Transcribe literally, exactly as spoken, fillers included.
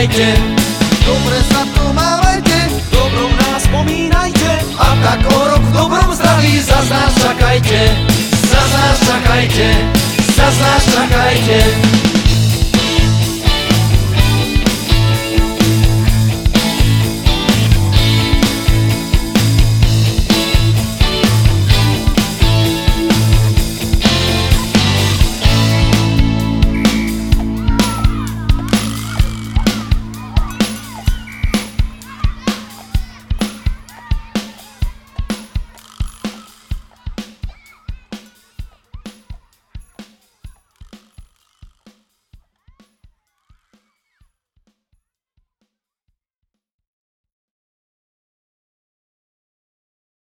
pamätajte. Dobre sa tu mávajte, dobrom nás spomínajte, a tak o rok v dobrom zdraví zas nás čakajte.